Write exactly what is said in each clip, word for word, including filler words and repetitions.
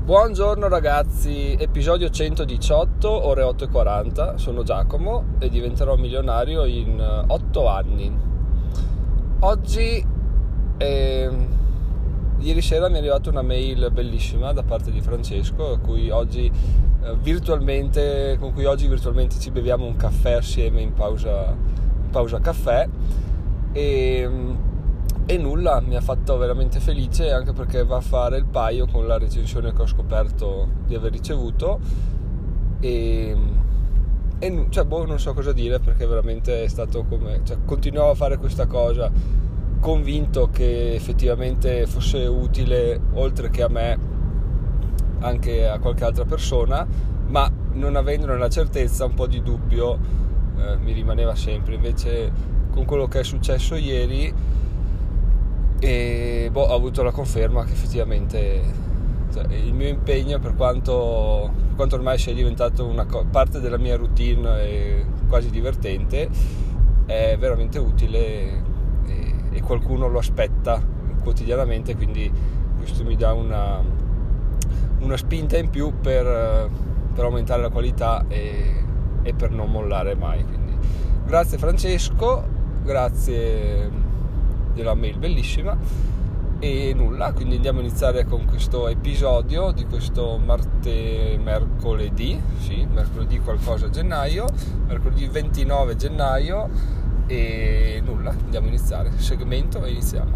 Buongiorno ragazzi, episodio centodiciotto, ore otto e quaranta, sono Giacomo e diventerò milionario in otto anni. Oggi, eh, ieri sera mi è arrivata una mail bellissima da parte di Francesco, a cui oggi, eh, virtualmente, con cui oggi virtualmente ci beviamo un caffè assieme in pausa, in pausa caffè e... E nulla, mi ha fatto veramente felice, anche perché va a fare il paio con la recensione che ho scoperto di aver ricevuto e, e cioè, boh, non so cosa dire, perché veramente è stato come, cioè, continuavo a fare questa cosa convinto che effettivamente fosse utile, oltre che a me, anche a qualche altra persona, ma non avendone la certezza, un po' di dubbio eh, mi rimaneva sempre. Invece con quello che è successo ieri, e boh, ho avuto la conferma che effettivamente, cioè, il mio impegno, per quanto, per quanto ormai sia diventato una co- parte della mia routine e quasi divertente, è veramente utile e, e qualcuno lo aspetta quotidianamente, quindi questo mi dà una, una spinta in più per, per aumentare la qualità e, e per non mollare mai. Quindi grazie Francesco, grazie della mail bellissima. E nulla, quindi andiamo a iniziare con questo episodio di questo marte, mercoledì, sì, mercoledì qualcosa gennaio, mercoledì ventinove gennaio, e nulla, andiamo a iniziare, segmento e iniziamo.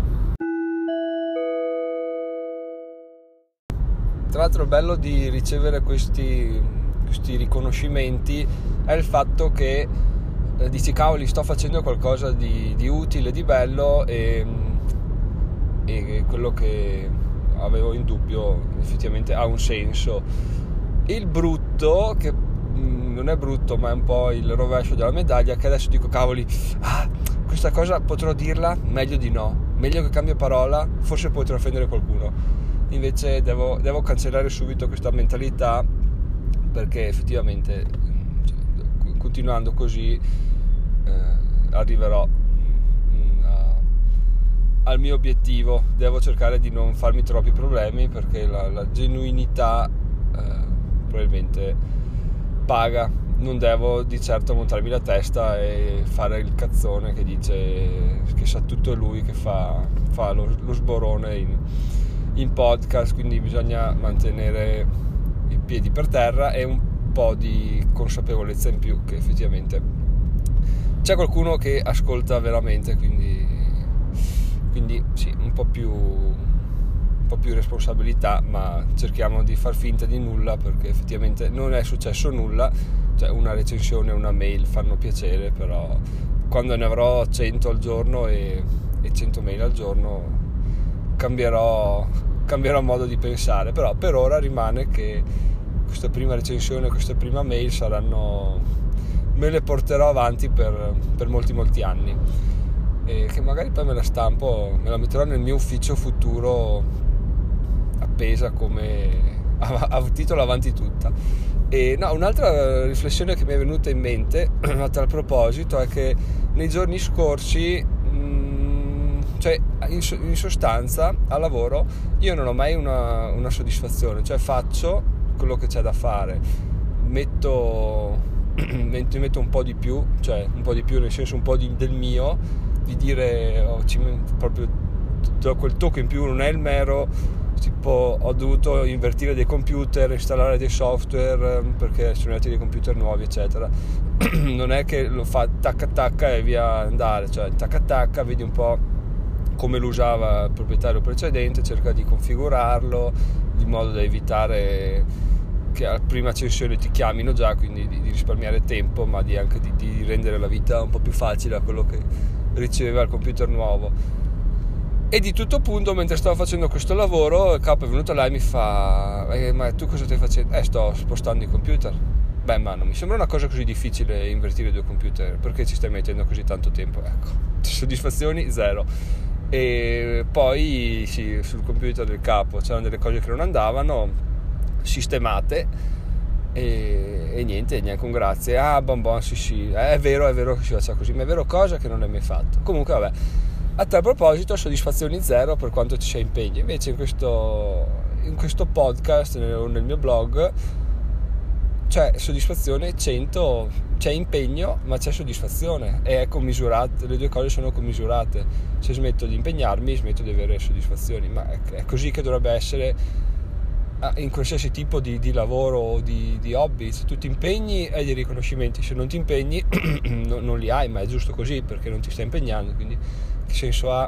Tra l'altro il bello di ricevere questi, questi riconoscimenti è il fatto che eh, dici cavoli, sto facendo qualcosa di, di utile, di bello, e, e quello che avevo in dubbio effettivamente ha un senso. Il brutto, che mh, non è brutto ma è un po' il rovescio della medaglia, che adesso dico cavoli, ah, questa cosa potrò dirla? Meglio di no, meglio che cambio parola, forse potrò offendere qualcuno. Invece devo, devo cancellare subito questa mentalità, perché effettivamente, cioè, continuando così eh, arriverò mh, a, al mio obiettivo. Devo cercare di non farmi troppi problemi, perché la, la genuinità eh, probabilmente paga. Non devo di certo montarmi la testa e fare il cazzone che dice che sa tutto lui, che fa, fa lo, lo sborone in, in podcast. Quindi bisogna mantenere i piedi per terra e un po' di consapevolezza in più che effettivamente c'è qualcuno che ascolta veramente, quindi, quindi sì, un po' più un po' più responsabilità, ma cerchiamo di far finta di nulla, perché effettivamente non è successo nulla. Cioè, una recensione, una mail fanno piacere, però quando ne avrò cento al giorno e, e cento mail al giorno cambierò cambierò modo di pensare. Però per ora rimane che questa prima recensione, questa prima mail saranno, me le porterò avanti per, per molti molti anni, e che magari poi me la stampo, me la metterò nel mio ufficio futuro appesa come a, a titolo avanti tutta. E no, un'altra riflessione che mi è venuta in mente a tal proposito è che nei giorni scorsi, mh, cioè in, in sostanza al lavoro io non ho mai una, una soddisfazione, cioè faccio quello che c'è da fare, metto, metto un po' di più, cioè un po' di più nel senso un po' di, del mio, di dire oh, ci, proprio quel tocco in più, non è il mero tipo ho dovuto invertire dei computer, installare dei software perché sono arrivati dei computer nuovi eccetera. Non è che lo fa tacca tacca e via andare, cioè tacca tacca, vedi un po' come lo usava il proprietario precedente, cerca di configurarlo di modo da evitare che alla prima accensione ti chiamino già, quindi di, di risparmiare tempo, ma di anche di, di rendere la vita un po' più facile a quello che riceveva il computer nuovo. E di tutto punto, mentre stavo facendo questo lavoro, il capo è venuto là e mi fa eh, ma tu cosa stai facendo? Eh, sto spostando i computer. Beh, ma non mi sembra una cosa così difficile invertire due computer, perché ci stai mettendo così tanto tempo? Ecco, soddisfazioni zero. E poi sì, sul computer del capo c'erano delle cose che non andavano sistemate e, e niente, neanche un grazie. Ah, bon bon, sì sì, è vero, è vero che si faccia così, ma è vero cosa che non è mai fatto. Comunque vabbè, a tal proposito soddisfazioni zero per quanto ci sia impegno. Invece in questo in questo podcast, nel, nel mio blog, c'è soddisfazione cento, c'è impegno ma c'è soddisfazione, e è commisurate, le due cose sono commisurate. Se smetto di impegnarmi smetto di avere soddisfazioni, ma è, è così che dovrebbe essere in qualsiasi tipo di, di lavoro o di, di hobby. Se tu ti impegni hai dei riconoscimenti, se non ti impegni no, non li hai, ma è giusto così perché non ti stai impegnando. Quindi che senso ha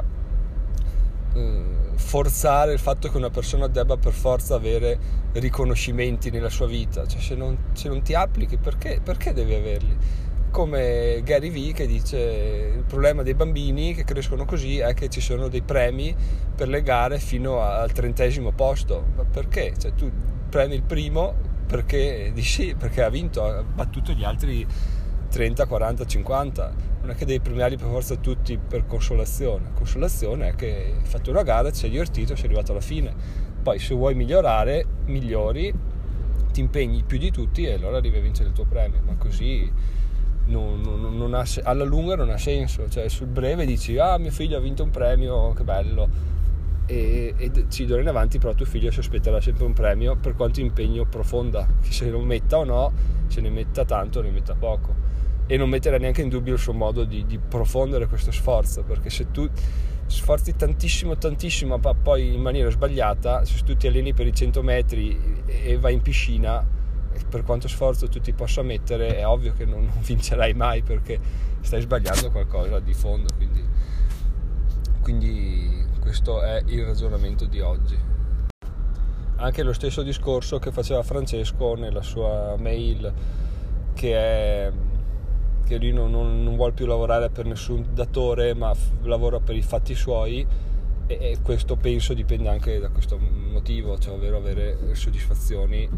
eh, forzare il fatto che una persona debba per forza avere riconoscimenti nella sua vita? Cioè, se non, se non ti applichi, perché, perché devi averli? Come Gary Vee che dice: il problema dei bambini che crescono così è che ci sono dei premi per le gare fino al trentesimo posto. Ma perché? Cioè, tu premi il primo perché dici perché ha vinto, ha battuto gli altri trenta, quaranta, cinquanta. Non è che devi premiarli per forza tutti per consolazione. Consolazione è che hai fatto una gara, ti sei divertito, sei arrivato alla fine. Poi se vuoi migliorare, migliori, ti impegni più di tutti e allora arrivi a vincere il tuo premio. Ma così non, non, non ha, alla lunga non ha senso. Cioè, sul breve dici: ah, mio figlio ha vinto un premio, che bello, e, e sì, d'ora in avanti però tuo figlio si aspetterà sempre un premio per quanto impegno profonda, che se lo metta o no, se ne metta tanto o ne metta poco, e non mettere neanche in dubbio il suo modo di, di profondere questo sforzo, perché se tu sforzi tantissimo tantissimo ma poi in maniera sbagliata, se tu ti alleni per i cento metri e vai in piscina, per quanto sforzo tu ti possa mettere, è ovvio che non, non vincerai mai perché stai sbagliando qualcosa di fondo. Quindi, quindi questo è il ragionamento di oggi. Anche lo stesso discorso che faceva Francesco nella sua mail, che è che lui non, non, non vuole più lavorare per nessun datore ma f- lavora per i fatti suoi, e, e questo penso dipende anche da questo motivo, cioè ovvero avere soddisfazioni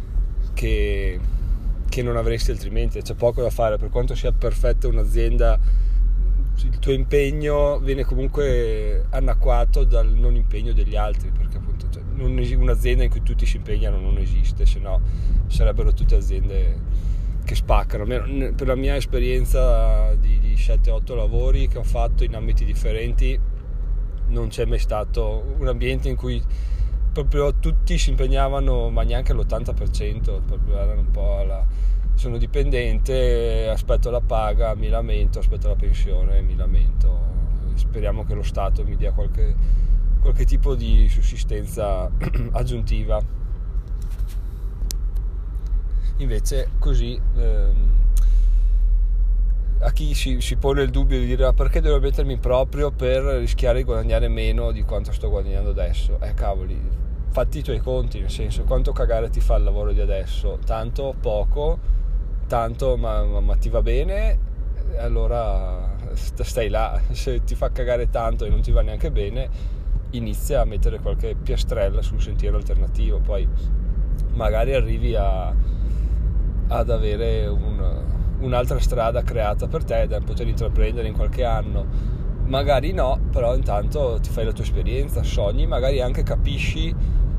che, che non avresti altrimenti. C'è poco da fare, per quanto sia perfetta un'azienda, il tuo impegno viene comunque annacquato dal non impegno degli altri, perché appunto cioè, non es- un'azienda in cui tutti si impegnano non esiste, se no sarebbero tutte aziende che spaccano. Per la mia esperienza di, di sette otto lavori che ho fatto in ambiti differenti, non c'è mai stato un ambiente in cui proprio tutti si impegnavano, ma neanche l'ottanta per cento, proprio erano un po' alla, sono dipendente, aspetto la paga, mi lamento, aspetto la pensione, mi lamento, speriamo che lo Stato mi dia qualche, qualche tipo di sussistenza aggiuntiva. Invece così ehm, a chi si, si pone il dubbio di dire: ah, perché devo mettermi proprio per rischiare di guadagnare meno di quanto sto guadagnando adesso? Eh cavoli, fatti i tuoi conti, nel senso, quanto cagare ti fa il lavoro di adesso? Tanto, poco, tanto ma, ma, ma ti va bene? Allora stai là. Se ti fa cagare tanto e non ti va neanche bene, inizia a mettere qualche piastrella sul sentiero alternativo, poi magari arrivi a ad avere un, un'altra strada creata per te da poter intraprendere in qualche anno. Magari no, però intanto ti fai la tua esperienza, sogni, magari anche capisci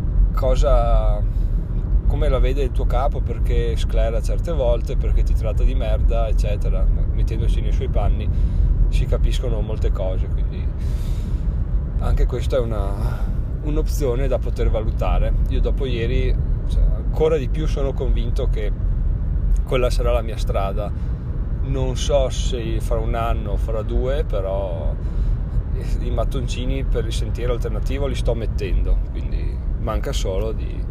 cosa, come la vede il tuo capo, perché sclera certe volte, perché ti tratta di merda, eccetera. Mettendosi nei suoi panni si capiscono molte cose, quindi anche questa è una, un'opzione da poter valutare. Io dopo ieri, cioè, ancora di più sono convinto che quella sarà la mia strada. Non so se farà un anno o farà due, però i mattoncini per il sentiero alternativo li sto mettendo, quindi manca solo di,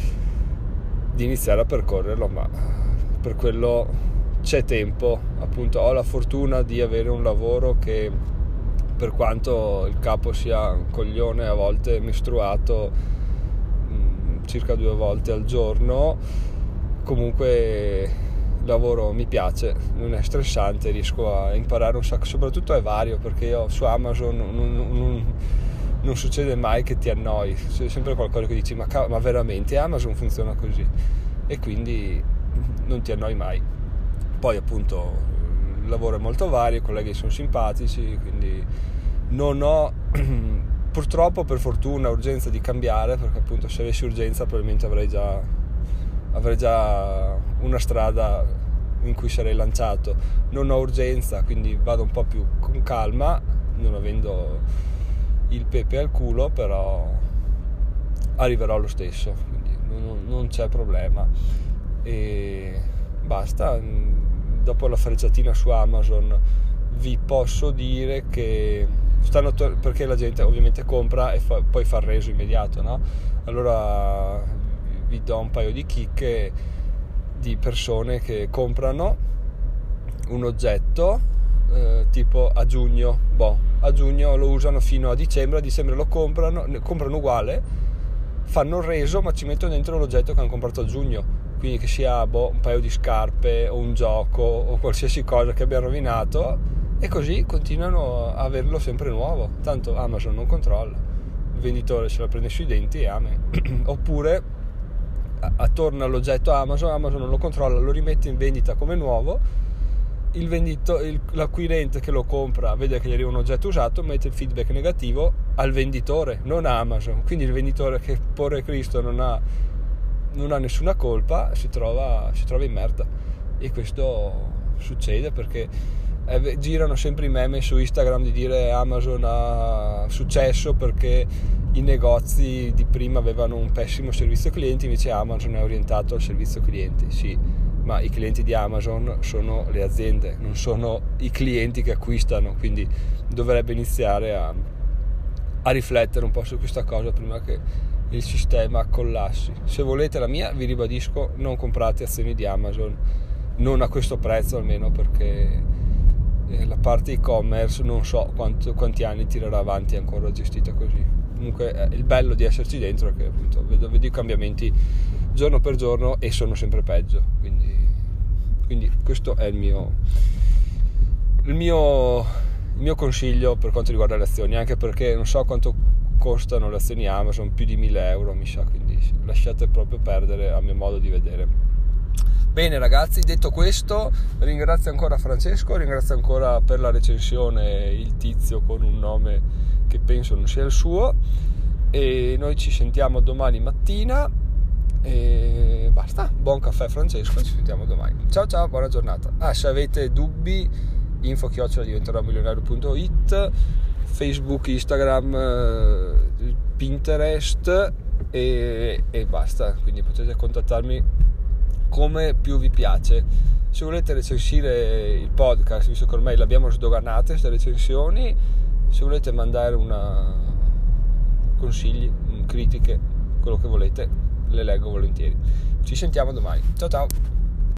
di iniziare a percorrerlo, ma per quello c'è tempo. Appunto, ho la fortuna di avere un lavoro che, per quanto il capo sia un coglione, a volte mestruato mh, circa due volte al giorno, comunque il lavoro mi piace, non è stressante, riesco a imparare un sacco, soprattutto è vario, perché io su Amazon non, non, non, non succede mai che ti annoi, c'è sempre qualcosa che dici: ma, ma veramente Amazon funziona così? E quindi non ti annoi mai. Poi appunto il lavoro è molto vario, i colleghi sono simpatici, quindi non ho purtroppo, per fortuna, urgenza di cambiare, perché appunto se avessi urgenza probabilmente avrei già avrei già una strada in cui sarei lanciato. Non ho urgenza, quindi vado un po' più con calma, non avendo il pepe al culo, però arriverò lo stesso, quindi non, non c'è problema. E basta. Dopo la frecciatina su Amazon vi posso dire che stanno to- perché la gente ovviamente compra e fa- poi fa il reso immediato, no? Allora vi do un paio di chicche di persone che comprano un oggetto eh, tipo a giugno, boh, a giugno lo usano fino a dicembre, a dicembre lo comprano, comprano uguale, fanno il reso ma ci mettono dentro l'oggetto che hanno comprato a giugno, quindi che sia boh, un paio di scarpe o un gioco o qualsiasi cosa che abbia rovinato, e così continuano a averlo sempre nuovo, tanto Amazon non controlla, il venditore se la prende sui denti e ame. Oppure attorno all'oggetto Amazon, Amazon non lo controlla, lo rimette in vendita come nuovo, il vendito, il, l'acquirente che lo compra vede che gli arriva un oggetto usato, mette il feedback negativo al venditore, non a Amazon, quindi il venditore, che porre Cristo non ha, non ha nessuna colpa, si trova, si trova in merda. E questo succede perché eh, girano sempre i meme su Instagram di dire Amazon ha successo perché i negozi di prima avevano un pessimo servizio clienti, invece Amazon è orientato al servizio clienti. Sì, ma i clienti di Amazon sono le aziende, non sono i clienti che acquistano, quindi dovrebbe iniziare a, a riflettere un po' su questa cosa prima che il sistema collassi. Se volete la mia, vi ribadisco, non comprate azioni di Amazon, non a questo prezzo almeno, perché la parte e-commerce non so quanto, quanti anni tirerà avanti ancora gestita così. Comunque il bello di esserci dentro è che appunto vedo, vedo i cambiamenti giorno per giorno e sono sempre peggio, quindi, quindi questo è il mio, il mio il mio consiglio per quanto riguarda le azioni, anche perché non so quanto costano le azioni Amazon, più di mille euro mi sa, quindi lasciate proprio perdere a mio modo di vedere. Bene ragazzi, detto questo, ringrazio ancora Francesco, ringrazio ancora per la recensione il tizio con un nome che penso non sia il suo, e noi ci sentiamo domani mattina e basta. Buon caffè Francesco, ci sentiamo domani. Ciao ciao, buona giornata. Ah, se avete dubbi, info chiocciola diventerò milionario punto it, Facebook, Instagram, Pinterest e, e basta, quindi potete contattarmi come più vi piace. Se volete recensire il podcast, visto che ormai l'abbiamo sdoganate queste recensioni, se volete mandare una consigli, critiche, quello che volete, le leggo volentieri. Ci sentiamo domani. Ciao ciao.